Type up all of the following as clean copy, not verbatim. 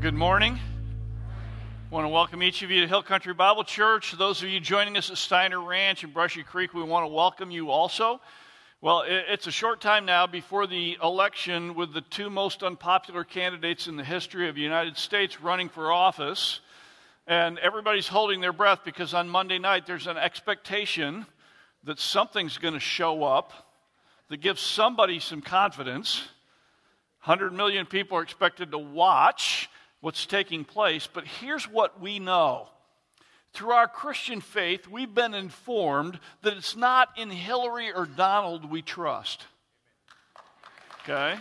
Good morning. I want to welcome each of you to Hill Country Bible Church. Those of you joining us at Steiner Ranch and Brushy Creek, we want to welcome you also. Well, it's a short time now before the election with the two most unpopular candidates in the history of the United States running for office. And everybody's holding their breath because on Monday night there's an expectation that something's going to show up that gives somebody some confidence. 100 million people are expected to watch what's taking place, but here's what we know. Through our Christian faith, we've been informed that it's not in Hillary or Donald we trust. Okay?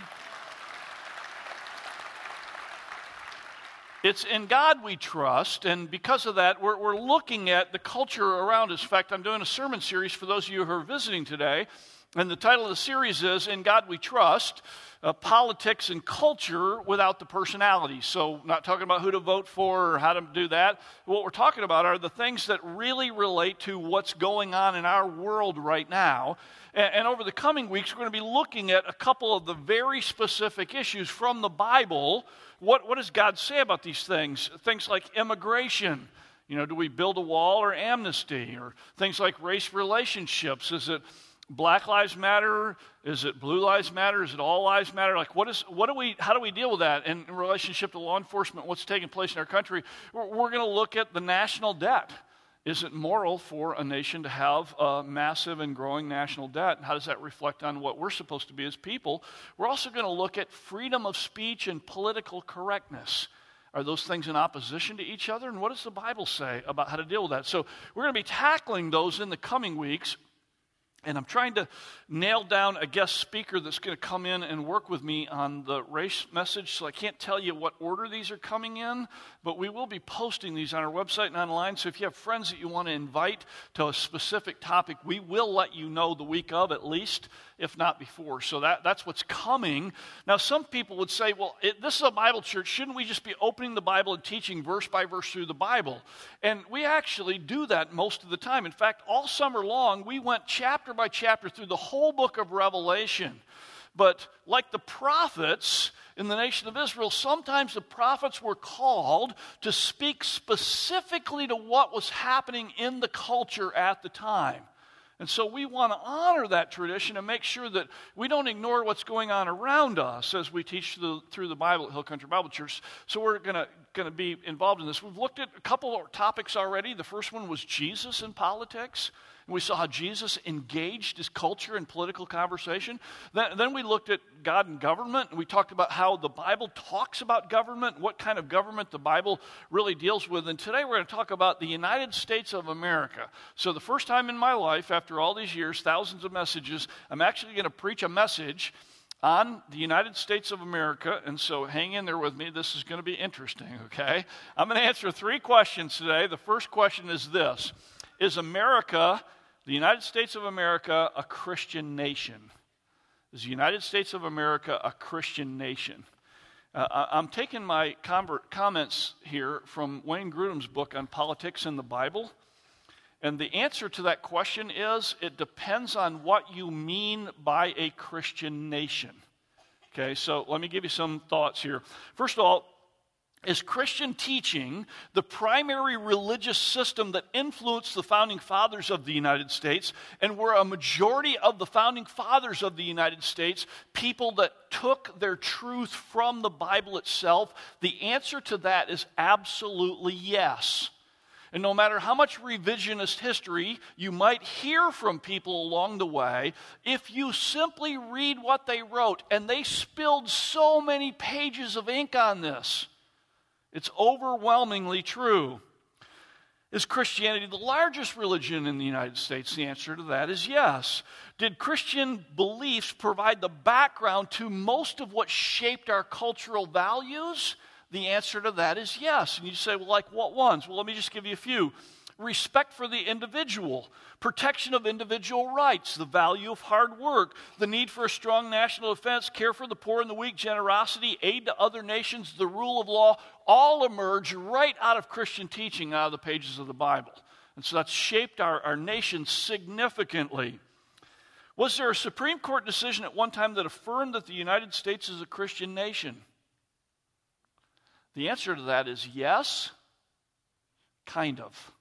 It's in God we trust, and because of that, we're looking at the culture around us. In fact, I'm doing a sermon series for those of you who are visiting today, and the title of the series is In God We Trust, Politics and Culture Without the Personality. So not talking about who to vote for or how to do that. What we're talking about are the things that really relate to what's going on in our world right now. And over the coming weeks, we're going to be looking at a couple of the very specific issues from the Bible. What does God say about these things? Things like immigration. You know, do we build a wall or amnesty? Or things like race relationships. Is it Black Lives Matter? Is it Blue Lives Matter? Is it All Lives Matter? Like, how do we deal with that in relationship to law enforcement? What's taking place in our country? We're going to look at the national debt. Is it moral for a nation to have a massive and growing national debt? And how does that reflect on what we're supposed to be as people? We're also going to look at freedom of speech and political correctness. Are those things in opposition to each other? And what does the Bible say about how to deal with that? So we're going to be tackling those in the coming weeks. And I'm trying to nail down a guest speaker that's going to come in and work with me on the race message. So I can't tell you what order these are coming in, but we will be posting these on our website and online. So if you have friends that you want to invite to a specific topic, we will let you know the week of at least, if not before. So that's what's coming. Now, some people would say, well, this is a Bible church. Shouldn't we just be opening the Bible and teaching verse by verse through the Bible? And we actually do that most of the time. In fact, all summer long, we went chapter by chapter through the whole book of Revelation. But like the prophets in the nation of Israel, sometimes the prophets were called to speak specifically to what was happening in the culture at the time. And so we want to honor that tradition and make sure that we don't ignore what's going on around us as we teach through the Bible at Hill Country Bible Church. So we're going to be involved in this. We've looked at a couple of topics already. The first one was Jesus in politics. And we saw how Jesus engaged his culture in political conversation. Then we looked at God and government, and we talked about how the Bible talks about government, what kind of government the Bible really deals with. And today we're going to talk about the United States of America. So the first time in my life, after all these years, thousands of messages, I'm actually going to preach a message on the United States of America, and so hang in there with me. This is going to be interesting, okay? I'm going to answer 3 questions today. The first question is this: is America, the United States of America, a Christian nation? Is the United States of America a Christian nation? I'm taking my comments here from Wayne Grudem's book on politics in the Bible. And the answer to that question is, it depends on what you mean by a Christian nation. Okay, so let me give you some thoughts here. First of all, is Christian teaching the primary religious system that influenced the founding fathers of the United States, and were a majority of the founding fathers of the United States people that took their truth from the Bible itself? The answer to that is absolutely yes. And no matter how much revisionist history you might hear from people along the way, if you simply read what they wrote, and they spilled so many pages of ink on this, it's overwhelmingly true. Is Christianity the largest religion in the United States? The answer to that is yes. Did Christian beliefs provide the background to most of what shaped our cultural values? The answer to that is yes. And you say, well, like what ones? Well, let me just give you a few. Respect for the individual, protection of individual rights, the value of hard work, the need for a strong national defense, care for the poor and the weak, generosity, aid to other nations, the rule of law, all emerge right out of Christian teaching, out of the pages of the Bible. And so that's shaped our nation significantly. Was there a Supreme Court decision at one time that affirmed that the United States is a Christian nation? The answer to that is yes, kind of.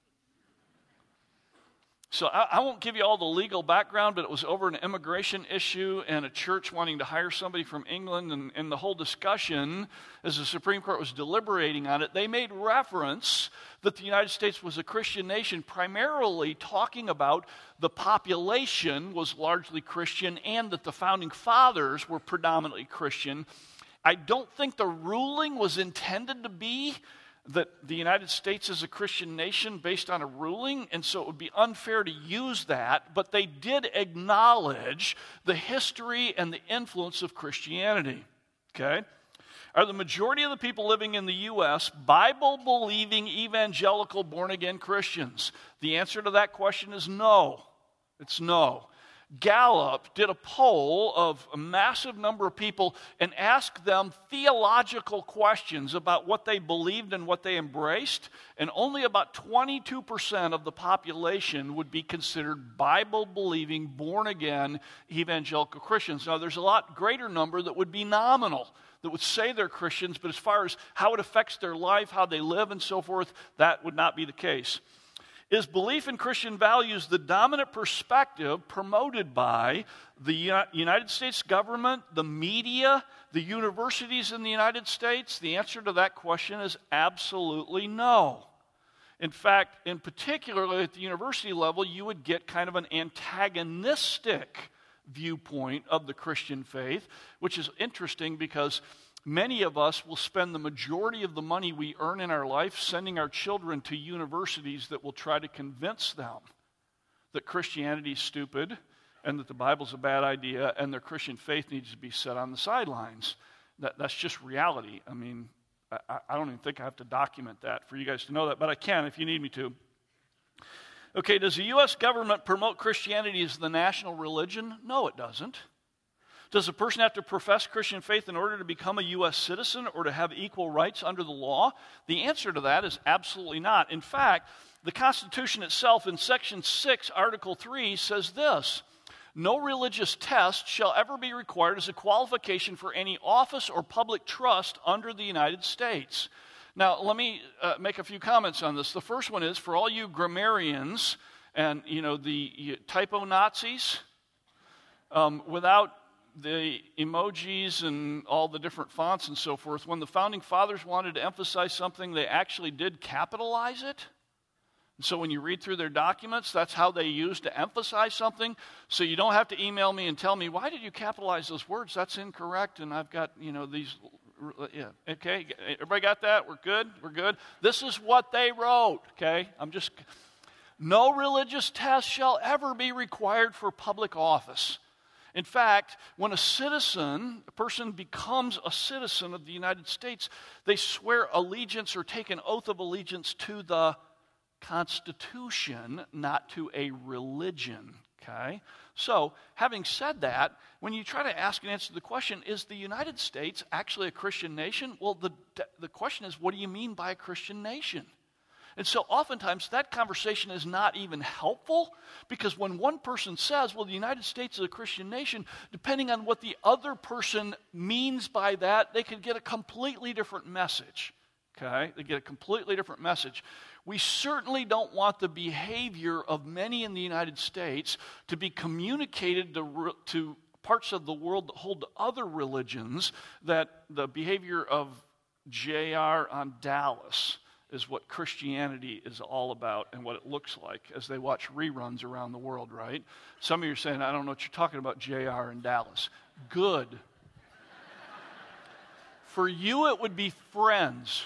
So I won't give you all the legal background, but it was over an immigration issue and a church wanting to hire somebody from England, and the whole discussion, as the Supreme Court was deliberating on it, they made reference that the United States was a Christian nation, primarily talking about the population was largely Christian and that the founding fathers were predominantly Christian. I don't think the ruling was intended to be that the United States is a Christian nation based on a ruling, and so it would be unfair to use that, but they did acknowledge the history and the influence of Christianity, okay? Are the majority of the people living in the U.S. Bible-believing, evangelical, born-again Christians? The answer to that question is no. It's no. Gallup did a poll of a massive number of people and asked them theological questions about what they believed and what they embraced, and only about 22% of the population would be considered Bible-believing, born-again, evangelical Christians. Now, there's a lot greater number that would be nominal, that would say they're Christians, but as far as how it affects their life, how they live, and so forth, that would not be the case. Is belief in Christian values the dominant perspective promoted by the United States government, the media, the universities in the United States? The answer to that question is absolutely no. In fact, in particular at the university level, you would get kind of an antagonistic viewpoint of the Christian faith, which is interesting because many of us will spend the majority of the money we earn in our life sending our children to universities that will try to convince them that Christianity is stupid and that the Bible's a bad idea and their Christian faith needs to be set on the sidelines. That's just reality. I mean, I don't even think I have to document that for you guys to know that, but I can if you need me to. Okay, does the U.S. government promote Christianity as the national religion? No, it doesn't. Does a person have to profess Christian faith in order to become a U.S. citizen or to have equal rights under the law? The answer to that is absolutely not. In fact, the Constitution itself in Section 6, Article 3 says this: no religious test shall ever be required as a qualification for any office or public trust under the United States. Now, let me make a few comments on this. The first one is, for all you grammarians and, the typo Nazis, without the emojis and all the different fonts and so forth, when the founding fathers wanted to emphasize something, they actually did capitalize it. And so when you read through their documents, that's how they used to emphasize something. So you don't have to email me and tell me, why did you capitalize those words? That's incorrect, and I've got, these, yeah, okay, everybody got that? We're good? We're good? This is what they wrote, okay? No religious test shall ever be required for public office. In fact, when a person becomes a citizen of the United States, they swear allegiance or take an oath of allegiance to the Constitution, not to a religion, okay? So, having said that, when you try to ask and answer the question, is the United States actually a Christian nation? Well, the question is, what do you mean by a Christian nation? And so oftentimes that conversation is not even helpful, because when one person says, well, the United States is a Christian nation, depending on what the other person means by that, they could get a completely different message. Okay? They get a completely different message. We certainly don't want the behavior of many in the United States to be communicated to parts of the world that hold to other religions, that the behavior of JR on Dallas is what Christianity is all about and what it looks like as they watch reruns around the world, right? Some of you are saying, I don't know what you're talking about, JR in Dallas. Good. For you, it would be Friends.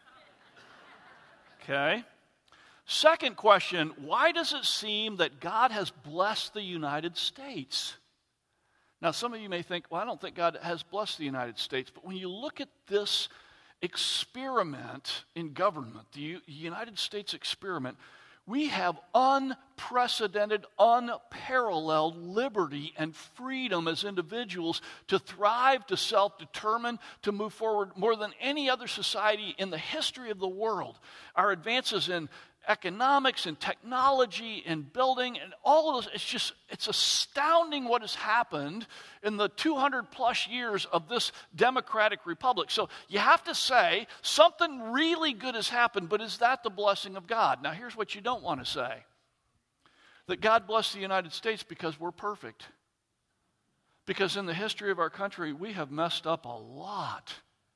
Okay? Second question, why does it seem that God has blessed the United States? Now, some of you may think, well, I don't think God has blessed the United States, but when you look at this experiment in government, the United States experiment, we have unprecedented, unparalleled liberty and freedom as individuals to thrive, to self-determine, to move forward more than any other society in the history of the world. Our advances in economics and technology and building and all of those. It's astounding what has happened in the 200 plus years of this democratic republic. So you have to say something really good has happened, but is that the blessing of God? Now here's what you don't want to say. That God blessed the United States because we're perfect. Because in the history of our country, we have messed up a lot.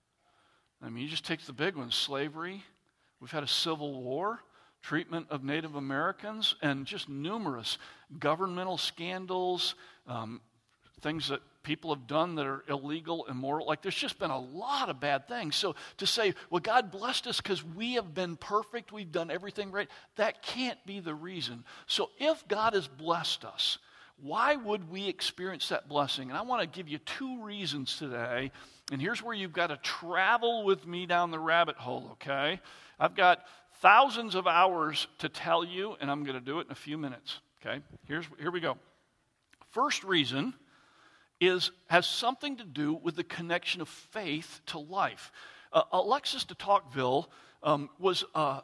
I mean, you just take the big ones, slavery. We've had a civil war, treatment of Native Americans, and just numerous governmental scandals, things that people have done that are illegal, immoral. Like, there's just been a lot of bad things. So to say, well, God blessed us because we have been perfect, we've done everything right, that can't be the reason. So if God has blessed us, why would we experience that blessing? And I want to give you two reasons today. And here's where you've got to travel with me down the rabbit hole, okay? I've got thousands of hours to tell you, and I'm going to do it in a few minutes, okay? Here we go. First reason has something to do with the connection of faith to life. Alexis de Tocqueville was a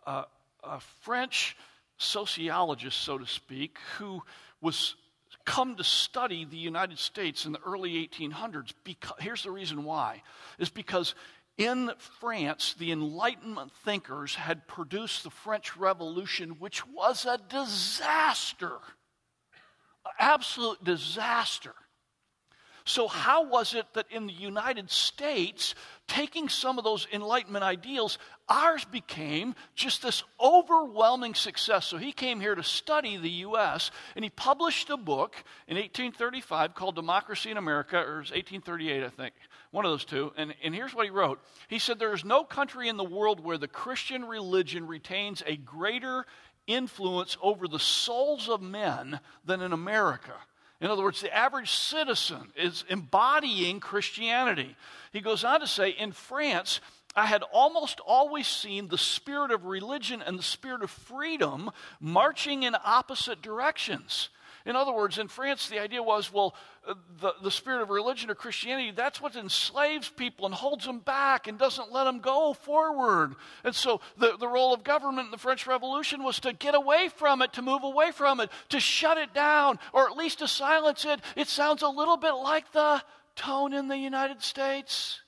French sociologist, so to speak, who was come to study the United States in the early 1800s. Here's the reason why. Is because in France, the Enlightenment thinkers had produced the French Revolution, which was a disaster. An absolute disaster. So how was it that in the United States, taking some of those Enlightenment ideals, ours became just this overwhelming success? So he came here to study the U.S., and he published a book in 1835 called Democracy in America, or it was 1838, I think, one of those two. And here's what he wrote. He said, there is no country in the world where the Christian religion retains a greater influence over the souls of men than in America. In other words, the average citizen is embodying Christianity. He goes on to say, in France, I had almost always seen the spirit of religion and the spirit of freedom marching in opposite directions. In other words, in France, the idea was, well, the spirit of religion or Christianity, that's what enslaves people and holds them back and doesn't let them go forward. And so the role of government in the French Revolution was to get away from it, to move away from it, to shut it down, or at least to silence it. It sounds a little bit like the tone in the United States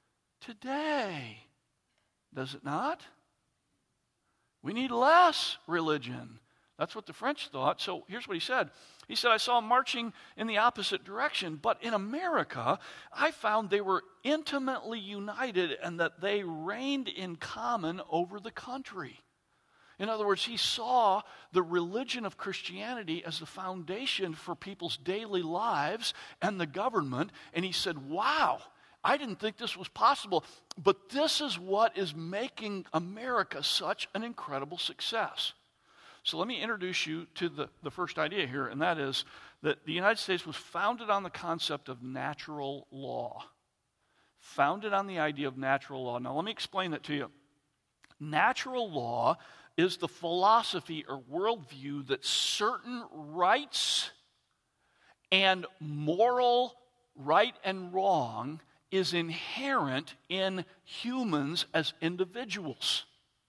today, does it not? We need less religion. That's what the French thought. So here's what he said. He said, I saw them marching in the opposite direction, but in America, I found they were intimately united and that they reigned in common over the country. In other words, he saw the religion of Christianity as the foundation for people's daily lives and the government, and he said, wow, I didn't think this was possible, but this is what is making America such an incredible success. So let me introduce you to the first idea here, and that is that the United States was founded on the concept of natural law. Founded on the idea of natural law. Now let me explain that to you. Natural law is the philosophy or worldview that certain rights and moral right and wrong is inherent in humans as individuals.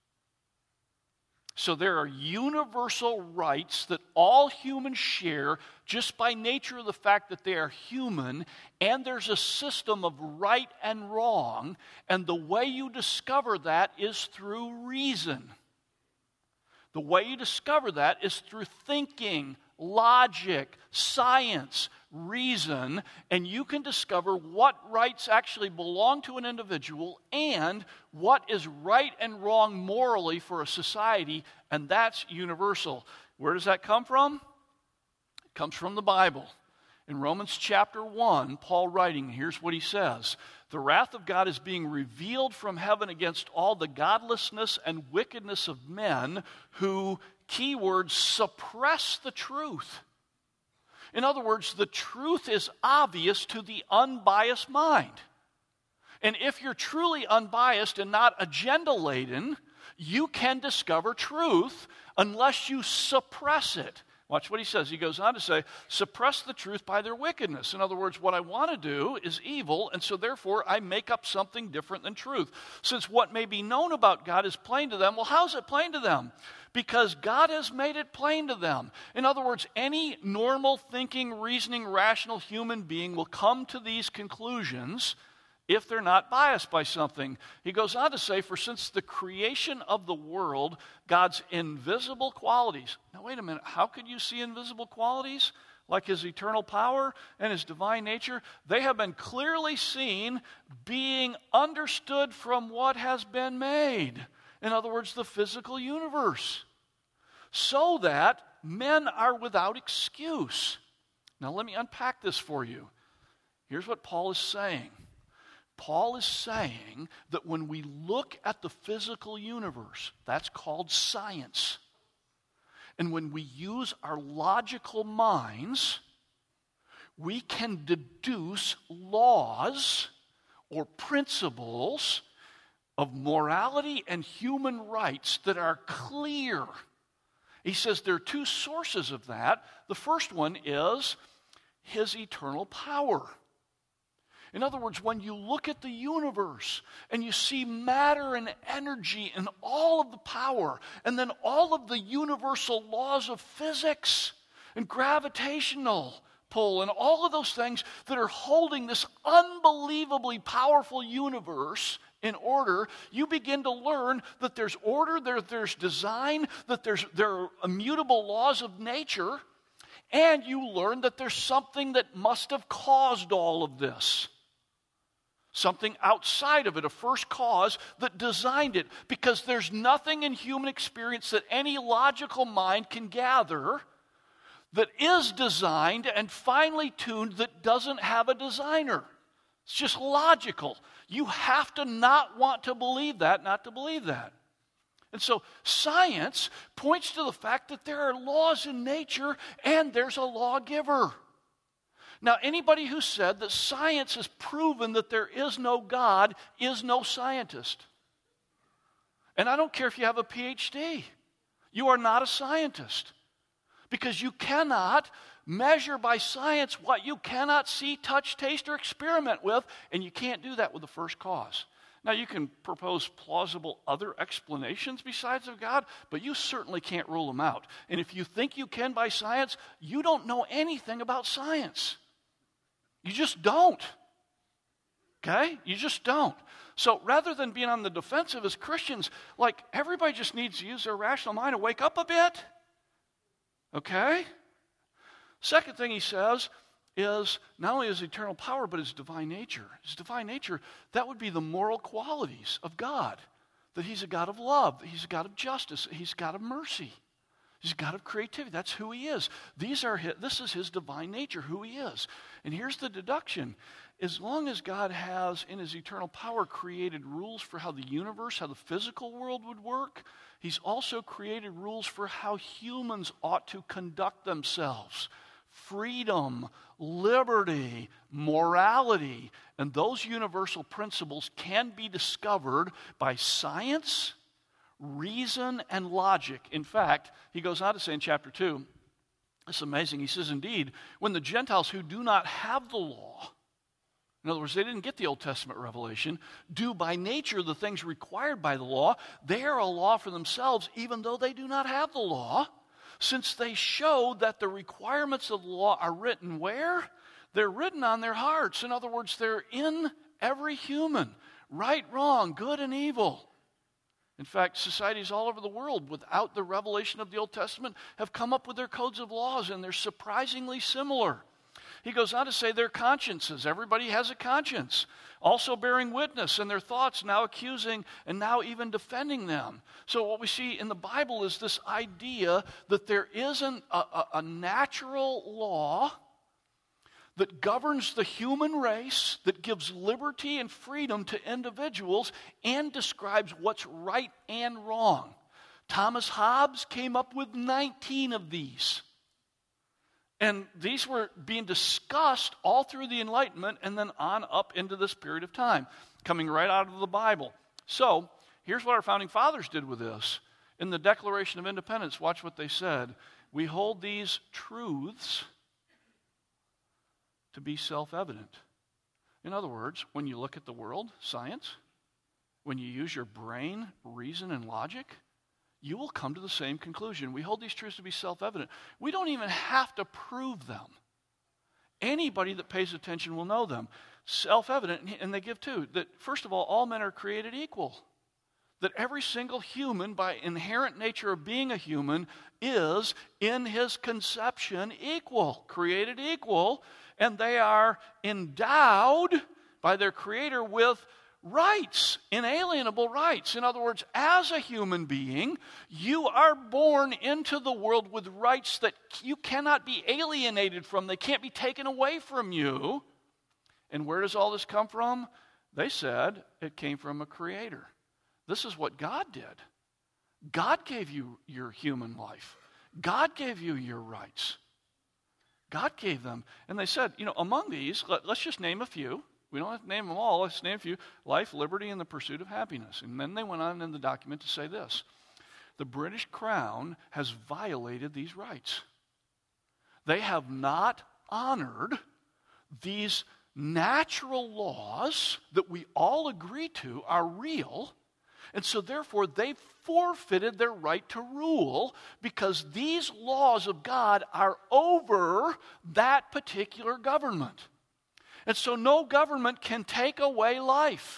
So there are universal rights that all humans share just by nature of the fact that they are human, and there's a system of right and wrong, and the way you discover that is through reason. The way you discover that is through thinking, logic, science, reason, and you can discover what rights actually belong to an individual and what is right and wrong morally for a society, and that's universal. Where does that come from? It comes from the Bible. In Romans chapter 1, Paul writing, here's what he says. The wrath of God is being revealed from heaven against all the godlessness and wickedness of men who, keyword, suppress the truth. In other words, the truth is obvious to the unbiased mind. And if you're truly unbiased and not agenda-laden, you can discover truth unless you suppress it. Watch what he says. He goes on to say, suppress the truth by their wickedness. In other words, what I want to do is evil, and so therefore I make up something different than truth. Since what may be known about God is plain to them, well, how's it plain to them? Because God has made it plain to them. In other words, any normal thinking, reasoning, rational human being will come to these conclusions if they're not biased by something. He goes on to say, for since the creation of the world, God's invisible qualities. Now, wait a minute. How could you see invisible qualities? Like his eternal power and his divine nature? They have been clearly seen, being understood from what has been made. In other words, the physical universe. So that men are without excuse. Now, let me unpack this for you. Here's what Paul is saying. Paul is saying that when we look at the physical universe, that's called science. And when we use our logical minds, we can deduce laws or principles of morality and human rights that are clear. He says there are two sources of that. The first one is his eternal power. In other words, when you look at the universe and you see matter and energy and all of the power, and then all of the universal laws of physics and gravitational pull and all of those things that are holding this unbelievably powerful universe in order, you begin to learn that there's order, there's design, that there are immutable laws of nature, and you learn that there's something that must have caused all of this. Something outside of it, a first cause that designed it. Because there's nothing in human experience that any logical mind can gather that is designed and finely tuned that doesn't have a designer. It's just logical. You have to not want to believe that, not to believe that. And so science points to the fact that there are laws in nature and there's a lawgiver. Now, anybody who said that science has proven that there is no God is no scientist. And I don't care if you have a PhD. You are not a scientist. Because you cannot measure by science what you cannot see, touch, taste, or experiment with, and you can't do that with the first cause. Now, you can propose plausible other explanations besides of God, but you certainly can't rule them out. And if you think you can by science, you don't know anything about science. You just don't. Okay? You just don't. So rather than being on the defensive as Christians, like everybody just needs to use their rational mind and wake up a bit. Okay? Second thing he says is not only his eternal power, but his divine nature. His divine nature, that would be the moral qualities of God. That he's a God of love, that he's a God of justice, that he's a God of mercy. He's a God of creativity. That's who he is. This is his divine nature, who he is. And here's the deduction. As long as God has, in his eternal power, created rules for how the universe, how the physical world would work, he's also created rules for how humans ought to conduct themselves. Freedom, liberty, morality, and those universal principles can be discovered by science, reason, and logic. In fact, he goes on to say in chapter 2, it's amazing. He says, indeed, when the Gentiles who do not have the law, in other words, they didn't get the Old Testament revelation, do by nature the things required by the law, they are a law for themselves, even though they do not have the law, since they show that the requirements of the law are written where? They're written on their hearts. In other words, they're in every human, right, wrong, good, and evil. In fact, societies all over the world, without the revelation of the Old Testament, have come up with their codes of laws, and they're surprisingly similar. He goes on to say their consciences. Everybody has a conscience. Also bearing witness, and their thoughts now accusing and now even defending them. So what we see in the Bible is this idea that there isn't a natural law that governs the human race, that gives liberty and freedom to individuals, and describes what's right and wrong. Thomas Hobbes came up with 19 of these. And these were being discussed all through the Enlightenment and then on up into this period of time, coming right out of the Bible. So, here's what our founding fathers did with this. In the Declaration of Independence, watch what they said. we hold these truths to be self-evident. In other words, when you look at the world, science, when you use your brain, reason, and logic, you will come to the same conclusion. We hold these truths to be self-evident. We don't even have to prove them. Anybody that pays attention will know them. Self-evident, and they give too, that first of all men are created equal. That every single human, by inherent nature of being a human, is in his conception equal, created equal, and they are endowed by their Creator with rights, inalienable rights. In other words, as a human being, you are born into the world with rights that you cannot be alienated from. They can't be taken away from you. And where does all this come from? They said it came from a Creator. This is what God did. God gave you your human life. God gave you your rights. God gave them. And they said, among these, let's just name a few. We don't have to name them all. Let's name a few. Life, liberty, and the pursuit of happiness. And then they went on in the document to say this. The British Crown has violated these rights. They have not honored these natural laws that we all agree to are real. And so therefore they forfeited their right to rule because these laws of God are over that particular government. And so no government can take away life.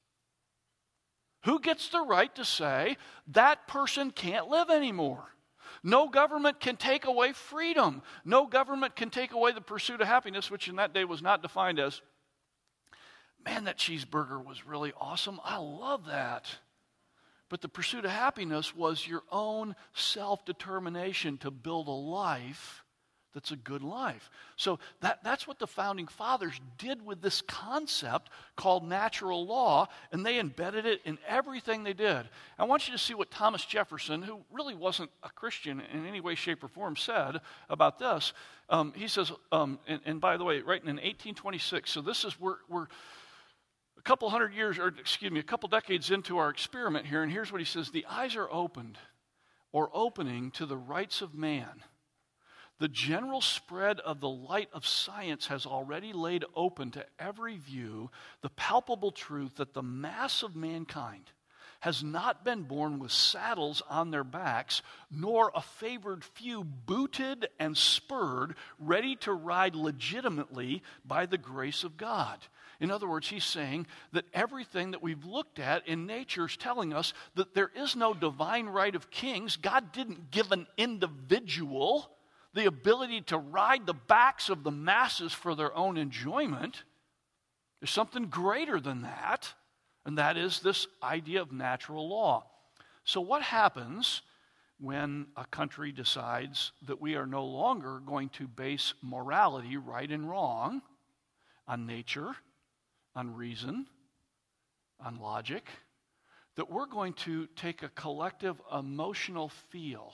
Who gets the right to say that person can't live anymore? No government can take away freedom. No government can take away the pursuit of happiness, which in that day was not defined as, man, that cheeseburger was really awesome. I love that. But the pursuit of happiness was your own self-determination to build a life that's a good life. So that's what the founding fathers did with this concept called natural law, and they embedded it in everything they did. I want you to see what Thomas Jefferson, who really wasn't a Christian in any way, shape, or form, said about this. He says, and by the way, writing in 1826, so this is, we're a couple decades into our experiment here, and here's what he says. The eyes are opened, or opening to the rights of man. The general spread of the light of science has already laid open to every view the palpable truth that the mass of mankind has not been born with saddles on their backs, nor a favored few booted and spurred, ready to ride legitimately by the grace of God. In other words, he's saying that everything that we've looked at in nature is telling us that there is no divine right of kings. God didn't give an individual the ability to ride the backs of the masses for their own enjoyment. There's something greater than that, and that is this idea of natural law. So what happens when a country decides that we are no longer going to base morality, right and wrong, on nature, on reason, on logic, that we're going to take a collective emotional feel?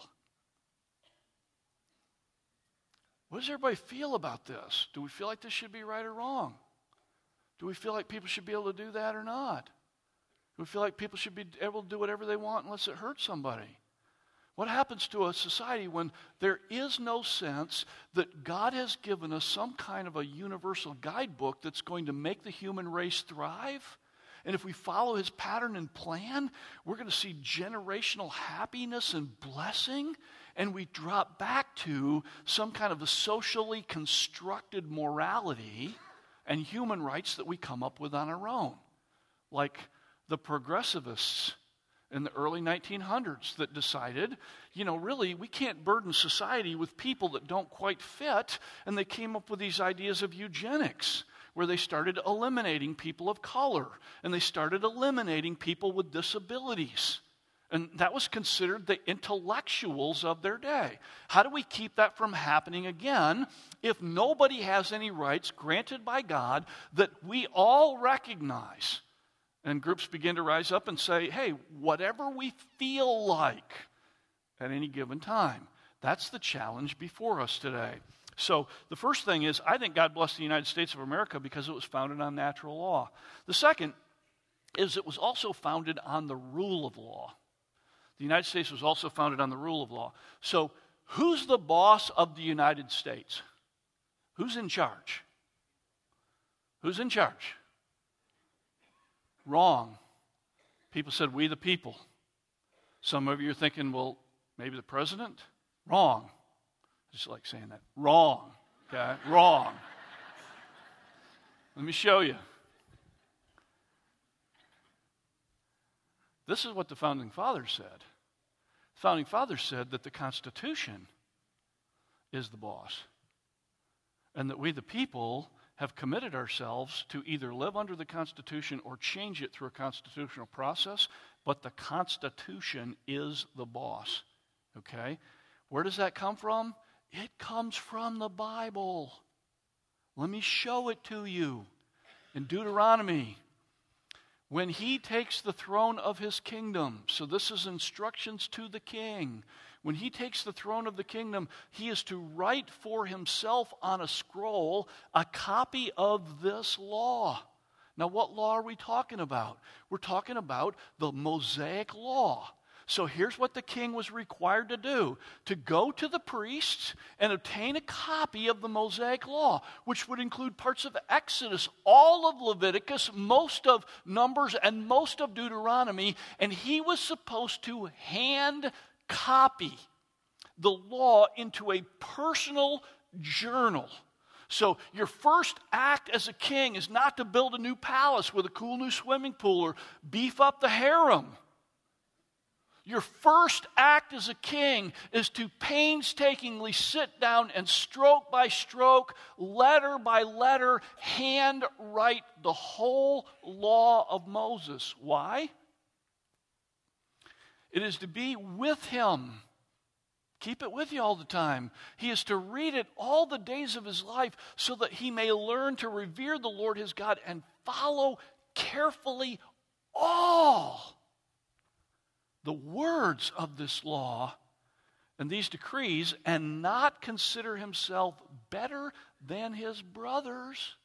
What does everybody feel about this? Do we feel like this should be right or wrong? Do we feel like people should be able to do that or not? Do we feel like people should be able to do whatever they want unless it hurts somebody? What happens to a society when there is no sense that God has given us some kind of a universal guidebook that's going to make the human race thrive? And if we follow his pattern and plan, we're going to see generational happiness and blessing, and we drop back to some kind of a socially constructed morality and human rights that we come up with on our own. Like the progressivists in the early 1900s that decided, really, we can't burden society with people that don't quite fit, and they came up with these ideas of eugenics, where they started eliminating people of color, and they started eliminating people with disabilities. And that was considered the intellectuals of their day. How do we keep that from happening again if nobody has any rights granted by God that we all recognize? And groups begin to rise up and say, hey, whatever we feel like at any given time. That's the challenge before us today. So the first thing is, I think God blessed the United States of America because it was founded on natural law. The second is it was also founded on the rule of law. The United States was also founded on the rule of law. So who's the boss of the United States? Who's in charge? Who's in charge? Wrong. People said, we the people. Some of you are thinking, well, maybe the president? Wrong. Just like saying that. Wrong. Okay? Wrong. Let me show you. This is what the Founding Fathers said. The Founding Fathers said that the Constitution is the boss, and that we the people have committed ourselves to either live under the Constitution or change it through a constitutional process, but the Constitution is the boss. Okay? Where does that come from? It comes from the Bible. Let me show it to you. In Deuteronomy, when he takes the throne of his kingdom, so this is instructions to the king. When he takes the throne of the kingdom, he is to write for himself on a scroll a copy of this law. Now, what law are we talking about? We're talking about the Mosaic law. So here's what the king was required to do: to go to the priests and obtain a copy of the Mosaic law, which would include parts of Exodus, all of Leviticus, most of Numbers, and most of Deuteronomy, and he was supposed to hand copy the law into a personal journal. So your first act as a king is not to build a new palace with a cool new swimming pool or beef up the harem. Your first act as a king is to painstakingly sit down and stroke by stroke, letter by letter, hand write the whole law of Moses. Why? It is to be with him. Keep it with you all the time. He is to read it all the days of his life so that he may learn to revere the Lord his God and follow carefully all the words of this law and these decrees, and not consider himself better than his brothers,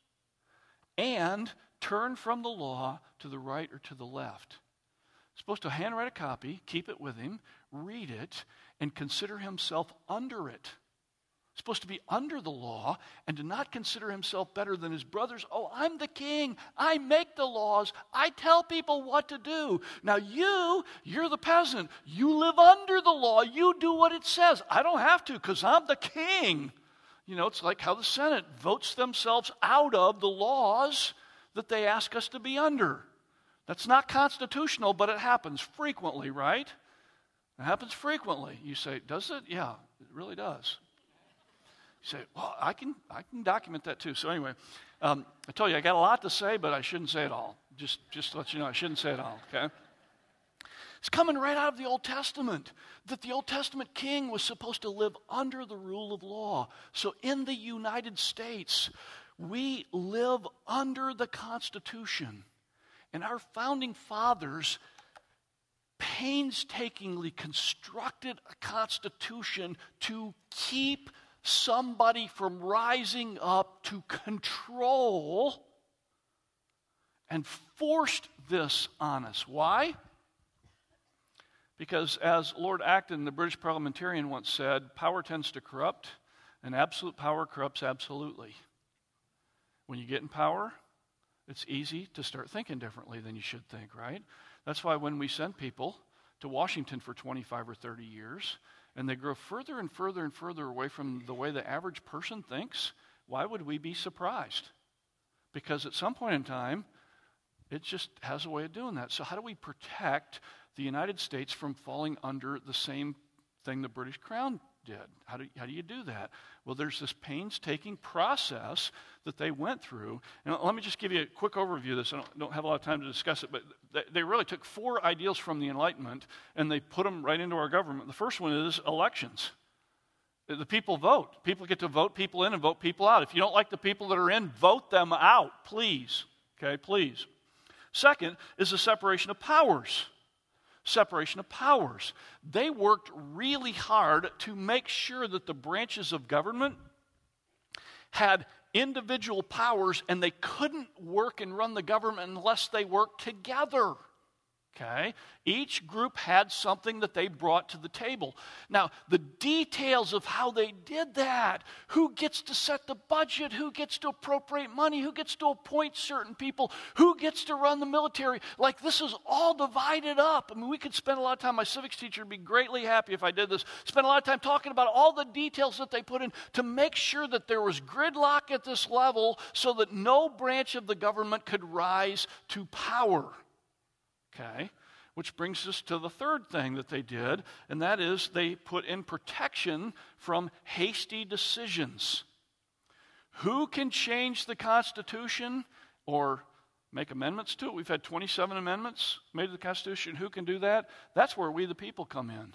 and turn from the law to the right or to the left. He's supposed to handwrite a copy, keep it with him, read it, and consider himself under it. Supposed to be under the law and to not consider himself better than his brothers. Oh, I'm the king. I make the laws. I tell people what to do. Now you're the peasant. You live under the law. You do what it says. I don't have to because I'm the king. You know, it's like how the Senate votes themselves out of the laws that they ask us to be under. That's not constitutional, but it happens frequently, right? It happens frequently. You say, does it? Yeah, it really does. You say, well, I can document that too. So anyway, I told you I got a lot to say, but I shouldn't say it all. Just to let you know, I shouldn't say it all, okay? It's coming right out of the Old Testament, that the Old Testament king was supposed to live under the rule of law. So in the United States, we live under the Constitution. And our founding fathers painstakingly constructed a constitution to keep somebody from rising up to control, and forced this on us. Why? Because as Lord Acton, the British parliamentarian, once said, power tends to corrupt, and absolute power corrupts absolutely. When you get in power, it's easy to start thinking differently than you should think, right? That's why when we send people to Washington for 25 or 30 years, and they grow further and further and further away from the way the average person thinks, why would we be surprised? Because at some point in time, it just has a way of doing that. So how do we protect the United States from falling under the same thing the British Crown did? How do you do that? Well, there's this painstaking process that they went through. And let me just give you a quick overview of this. I don't have a lot of time to discuss it, but they really took 4 ideals from the Enlightenment and they put them right into our government. The first one is elections. The people vote. People get to vote people in and vote people out. If you don't like the people that are in, vote them out, please. Okay, please. Second is the separation of powers. Separation of powers. They worked really hard to make sure that the branches of government had individual powers and they couldn't work and run the government unless they worked together. Okay? Each group had something that they brought to the table. Now, the details of how they did that, who gets to set the budget, who gets to appropriate money, who gets to appoint certain people, who gets to run the military, like this is all divided up. I mean, we could spend a lot of time, my civics teacher would be greatly happy if I did this, spend a lot of time talking about all the details that they put in to make sure that there was gridlock at this level so that no branch of the government could rise to power. Okay, which brings us to the third thing that they did, and that is they put in protection from hasty decisions. Who can change the Constitution or make amendments to it? We've had 27 amendments made to the Constitution. Who can do that? That's where we the people come in.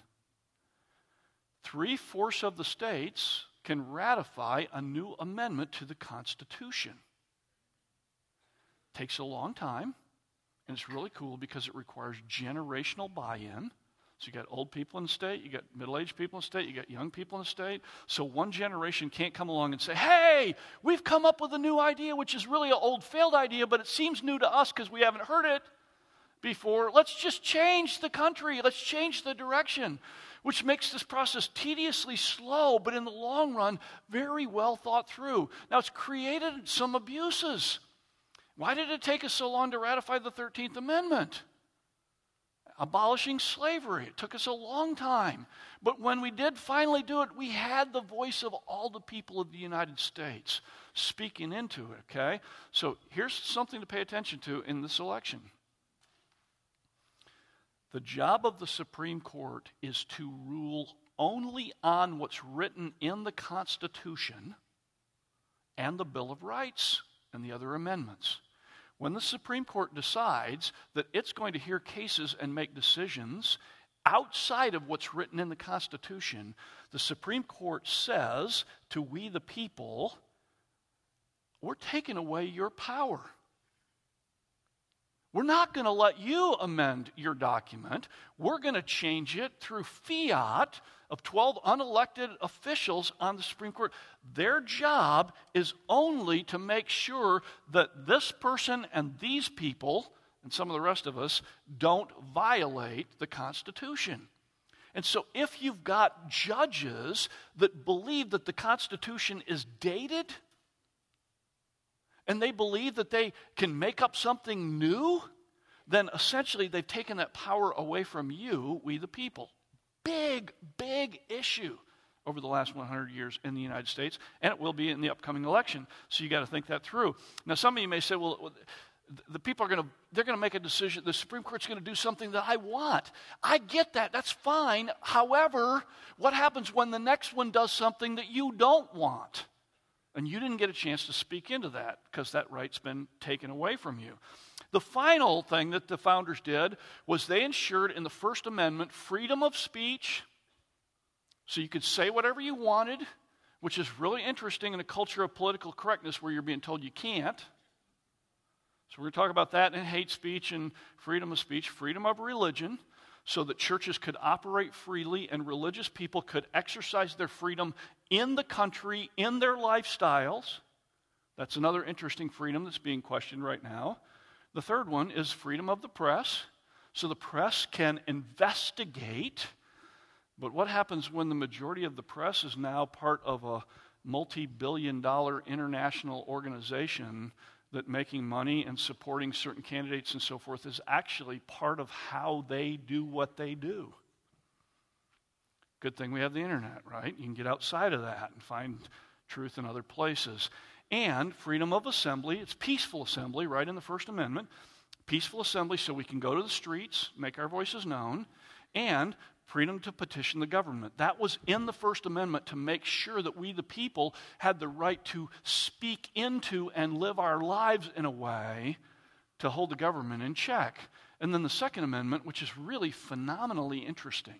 3/4 of the states can ratify a new amendment to the Constitution. Takes a long time. And it's really cool because it requires generational buy-in. So you got old people in the state, you got middle-aged people in the state, you got young people in the state. So one generation can't come along and say, hey, we've come up with a new idea, which is really an old failed idea, but it seems new to us because we haven't heard it before. Let's just change the country. Let's change the direction, which makes this process tediously slow, but in the long run, very well thought through. Now, it's created some abuses. Why did it take us so long to ratify the 13th Amendment? Abolishing slavery. It took us a long time. But when we did finally do it, we had the voice of all the people of the United States speaking into it, okay? So here's something to pay attention to in this election. The job of the Supreme Court is to rule only on what's written in the Constitution and the Bill of Rights and the other amendments. When the Supreme Court decides that it's going to hear cases and make decisions outside of what's written in the Constitution, the Supreme Court says to we the people, we're taking away your power. We're not going to let you amend your document. We're going to change it through fiat of 12 unelected officials on the Supreme Court. Their job is only to make sure that this person and these people, and some of the rest of us, don't violate the Constitution. And so if you've got judges that believe that the Constitution is dated, and they believe that they can make up something new, then essentially they've taken that power away from you, we the people. Big, big issue over the last 100 years in the United States, and it will be in the upcoming election. So you got to think that through. Now, some of you may say, well, the people they're going to make a decision. The Supreme Court's going to do something that I want. I get that. That's fine. However, what happens when the next one does something that you don't want? And you didn't get a chance to speak into that because that right's been taken away from you. The final thing that the founders did was they ensured in the First Amendment freedom of speech, so you could say whatever you wanted, which is really interesting in a culture of political correctness where you're being told you can't. So we're going to talk about that and hate speech and freedom of speech, freedom of religion, so that churches could operate freely and religious people could exercise their freedom in the country, in their lifestyles. That's another interesting freedom that's being questioned right now. The third one is freedom of the press, so the press can investigate. But what happens when the majority of the press is now part of a multi-billion-dollar international organization that making money and supporting certain candidates and so forth is actually part of how they do what they do? Good thing we have the internet, right? You can get outside of that and find truth in other places. And freedom of assembly, it's peaceful assembly, right in the First Amendment. Peaceful assembly so we can go to the streets, make our voices known, and freedom to petition the government. That was in the First Amendment to make sure that we, the people, had the right to speak into and live our lives in a way to hold the government in check. And then the Second Amendment, which is really phenomenally interesting,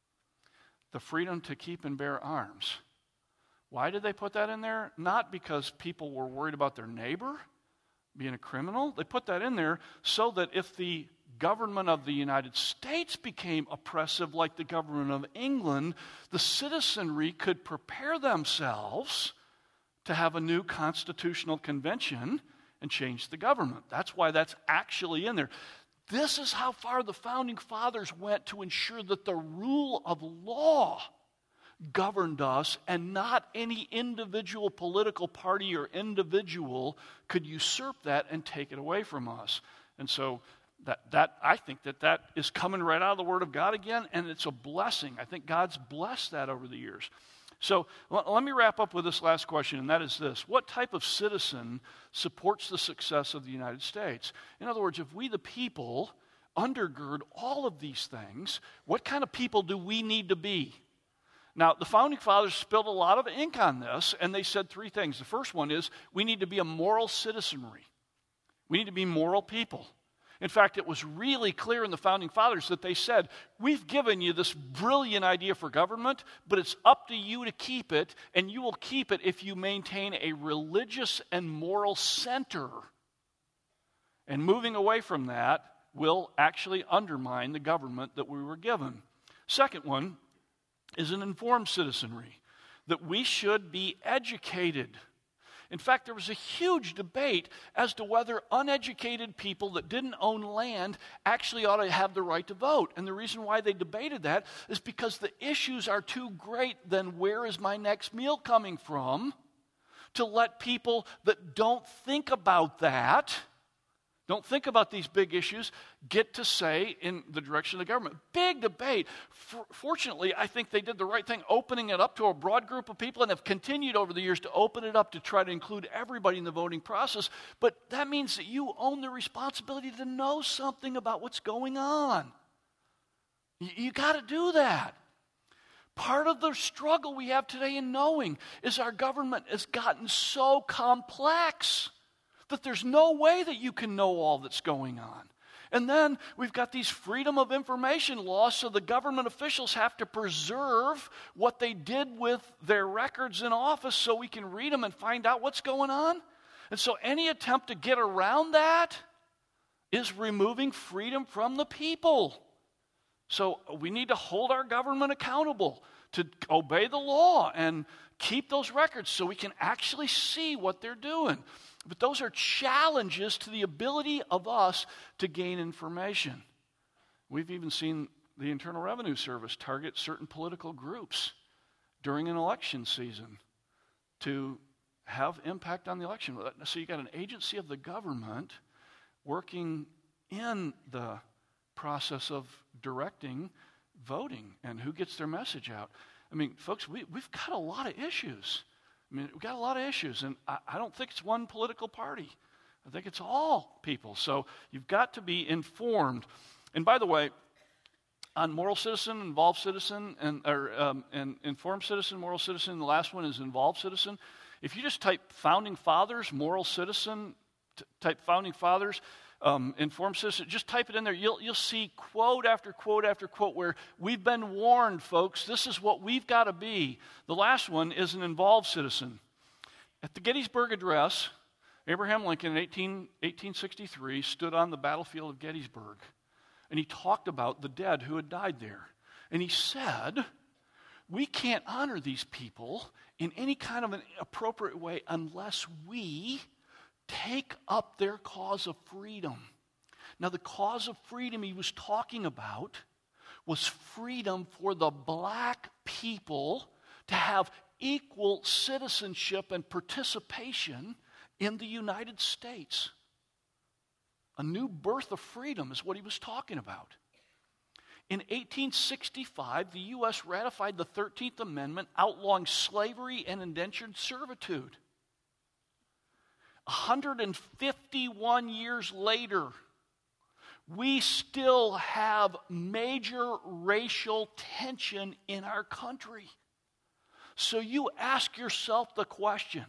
the freedom to keep and bear arms. Why did they put that in there? Not because people were worried about their neighbor being a criminal. They put that in there so that if the government of the United States became oppressive like the government of England, the citizenry could prepare themselves to have a new constitutional convention and change the government. That's why that's actually in there. This is how far the Founding Fathers went to ensure that the rule of law governed us, and not any individual political party or individual could usurp that and take it away from us. And so that I think that is coming right out of the Word of God again, and it's a blessing. I think God's blessed that over the years. So let me wrap up with this last question, and that is this. What type of citizen supports the success of the United States? In other words, if we the people undergird all of these things, what kind of people do we need to be? Now, the Founding Fathers spilled a lot of ink on this, and they said three things. The first one is we need to be a moral citizenry. We need to be moral people. In fact, it was really clear in the Founding Fathers that they said, we've given you this brilliant idea for government, but it's up to you to keep it, and you will keep it if you maintain a religious and moral center. And moving away from that will actually undermine the government that we were given. Second one is an informed citizenry, that we should be educated. In fact, there was a huge debate as to whether uneducated people that didn't own land actually ought to have the right to vote. And the reason why they debated that is because the issues are too great than where is my next meal coming from, to let people that don't think about that, don't think about these big issues, get to say in the direction of the government. Big debate. Fortunately, I think they did the right thing, opening it up to a broad group of people, and have continued over the years to open it up to try to include everybody in the voting process. But that means that you own the responsibility to know something about what's going on. You got to do that. Part of the struggle we have today in knowing is our government has gotten so complex that there's no way that you can know all that's going on. And then we've got these freedom of information laws, so the government officials have to preserve what they did with their records in office so we can read them and find out what's going on. And so any attempt to get around that is removing freedom from the people. So we need to hold our government accountable to obey the law and keep those records so we can actually see what they're doing. But those are challenges to the ability of us to gain information. We've even seen the Internal Revenue Service target certain political groups during an election season to have impact on the election. So you got an agency of the government working in the process of directing voting and who gets their message out. I mean, folks, we've got a lot of issues. We've got a lot of issues, and I don't think it's one political party. I think it's all people. So you've got to be informed. And by the way, on moral citizen, involved citizen, and informed citizen, moral citizen, the last one is involved citizen. If you just type Founding Fathers, moral citizen, type Founding Fathers, informed citizen, just type it in there. You'll see quote after quote after quote where we've been warned, folks. This is what we've got to be. The last one is an involved citizen. At the Gettysburg Address, Abraham Lincoln in 1863 stood on the battlefield of Gettysburg, and he talked about the dead who had died there. And he said, we can't honor these people in any kind of an appropriate way unless we take up their cause of freedom. Now, the cause of freedom he was talking about was freedom for the black people to have equal citizenship and participation in the United States. A new birth of freedom is what he was talking about. In 1865, the U.S. ratified the 13th Amendment outlawing slavery and indentured servitude. 151 years later, we still have major racial tension in our country. So you ask yourself the question,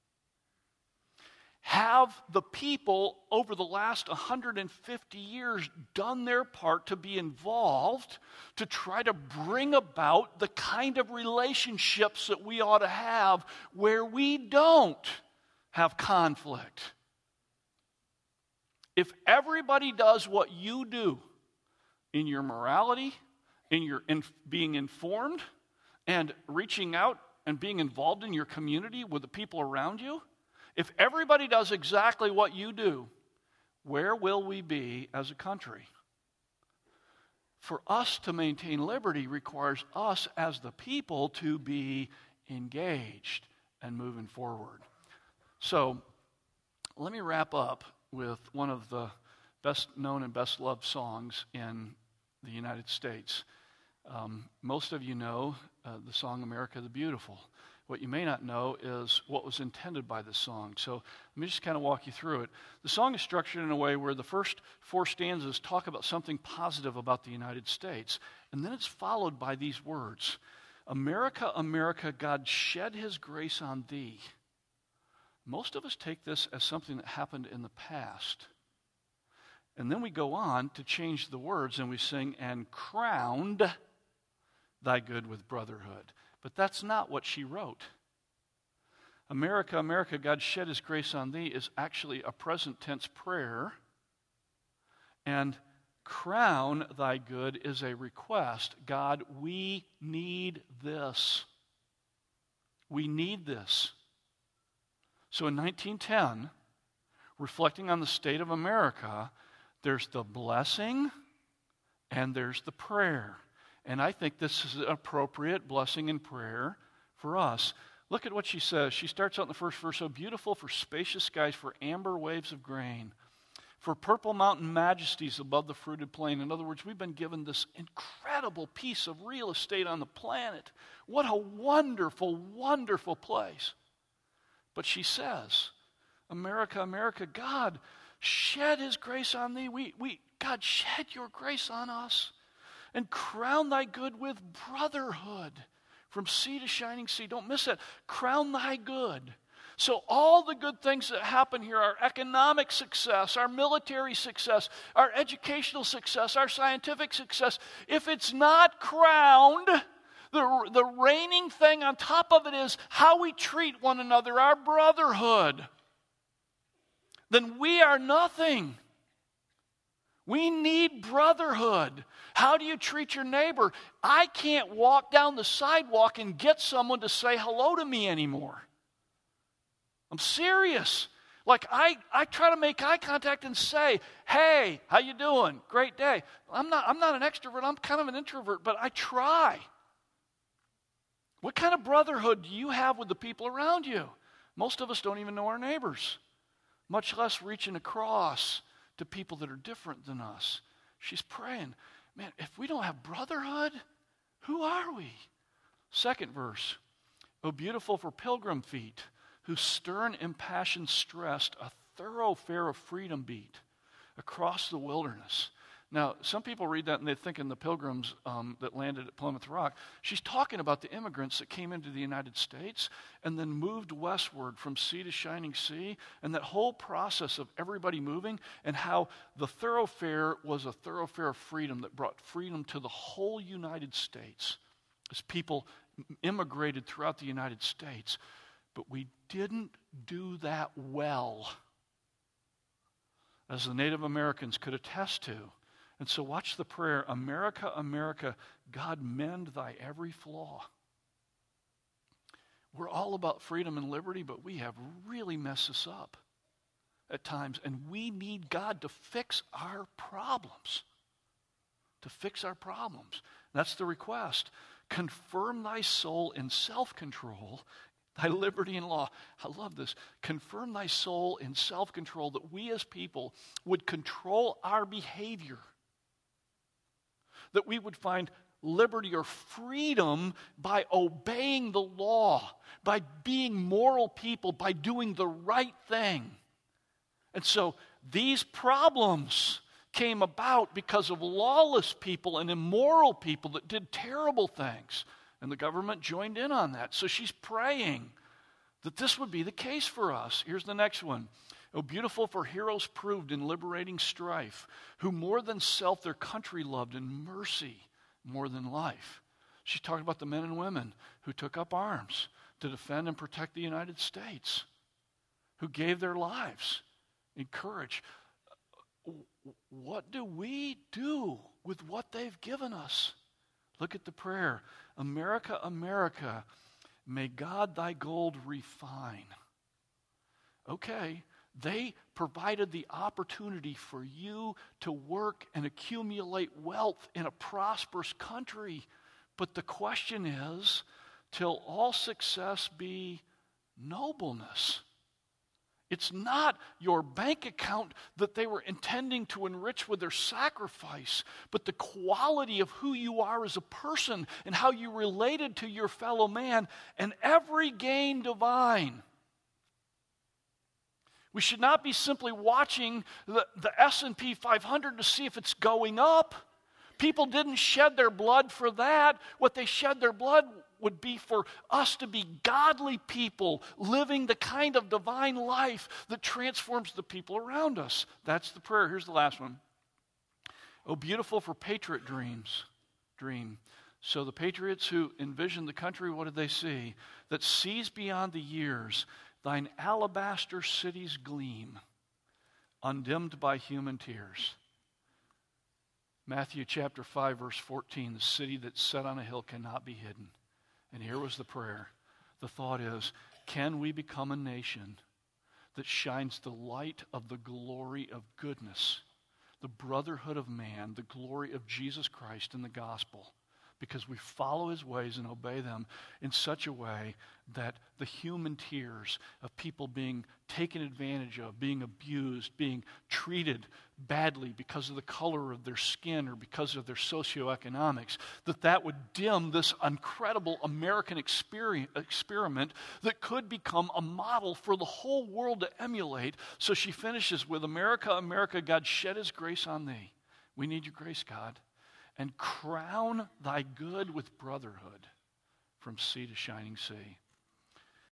have the people over the last 150 years done their part to be involved to try to bring about the kind of relationships that we ought to have where we don't have conflict? If everybody does what you do in your morality, in your being informed, and reaching out and being involved in your community with the people around you, if everybody does exactly what you do, where will we be as a country? for us to maintain liberty requires us as the people to be engaged and moving forward. So let me wrap up with one of the best known and best loved songs in the United States. Most of you know the song America the Beautiful. What you may not know is what was intended by this song. So let me just kind of walk you through it. The song is structured in a way where the first 4 stanzas talk about something positive about the United States. And then it's followed by these words. America, America, God shed his grace on thee. Most of us take this as something that happened in the past. And then we go on to change the words and we sing, and crowned thy good with brotherhood. But that's not what she wrote. America, America, God shed his grace on thee is actually a present tense prayer. And crown thy good is a request. God, we need this. We need this. So in 1910, reflecting on the state of America, there's the blessing and there's the prayer. And I think this is an appropriate blessing and prayer for us. Look at what she says. She starts out in the first verse, so beautiful for spacious skies, for amber waves of grain, for purple mountain majesties above the fruited plain. In other words, we've been given this incredible piece of real estate on the planet. What a wonderful, wonderful place. But she says, America, America, God shed his grace on thee. God, shed your grace on us. And crown thy good with brotherhood from sea to shining sea. Don't miss it. Crown thy good. So all the good things that happen here, our economic success, our military success, our educational success, our scientific success, if it's not crowned, the reigning thing on top of it is how we treat one another, our brotherhood, then we are nothing. We need brotherhood. How do you treat your neighbor? I can't walk down the sidewalk and get someone to say hello to me anymore. I'm serious. Like I try to make eye contact and say, hey, how you doing? Great day. I'm not an extrovert. I'm kind of an introvert, but I try. What kind of brotherhood do you have with the people around you? Most of us don't even know our neighbors, much less reaching across to people that are different than us. She's praying, man, if we don't have brotherhood, who are we? Second verse, O beautiful for pilgrim feet, whose stern impassioned stressed a thoroughfare of freedom beat across the wilderness. Now, some people read that and they think in the pilgrims that landed at Plymouth Rock. She's talking about the immigrants that came into the United States and then moved westward from sea to shining sea, and that whole process of everybody moving and how the thoroughfare was a thoroughfare of freedom that brought freedom to the whole United States as people immigrated throughout the United States. But we didn't do that well, as the Native Americans could attest to. And so watch the prayer, America, America, God mend thy every flaw. We're all about freedom and liberty, but we have really messed this up at times. And we need God to fix our problems. To fix our problems. That's the request. Confirm thy soul in self-control, thy liberty and law. I love this. Confirm thy soul in self-control, that we as people would control our behavior. That we would find liberty or freedom by obeying the law, by being moral people, by doing the right thing. And so these problems came about because of lawless people and immoral people that did terrible things. And the government joined in on that. So she's praying that this would be the case for us. Here's the next one. O beautiful for heroes proved in liberating strife, who more than self their country loved, and mercy more than life. She's talking about the men and women who took up arms to defend and protect the United States, who gave their lives in courage. What do we do with what they've given us? Look at the prayer. America, America, may God thy gold refine. Okay, They provided the opportunity for you to work and accumulate wealth in a prosperous country. But the question is, till all success be nobleness. It's not your bank account that they were intending to enrich with their sacrifice, but the quality of who you are as a person and how you related to your fellow man, and every gain divine. We should not be simply watching the S&P 500 to see if it's going up. People didn't shed their blood for that. What they shed their blood would be for us to be godly people, living the kind of divine life that transforms the people around us. That's the prayer. Here's the last one. Oh, beautiful for patriot dream. So the patriots who envisioned the country, what did they see? That sees beyond the years, thine alabaster cities gleam, undimmed by human tears. Matthew chapter 5, verse 14, the city that's set on a hill cannot be hidden. And here was the prayer. The thought is, can we become a nation that shines the light of the glory of goodness, the brotherhood of man, the glory of Jesus Christ in the gospel, because we follow his ways and obey them in such a way that the human tears of people being taken advantage of, being abused, being treated badly because of the color of their skin or because of their socioeconomics, that would dim this incredible American experiment that could become a model for the whole world to emulate. So she finishes with, America, America, God shed his grace on thee. We need your grace, God. And crown thy good with brotherhood from sea to shining sea.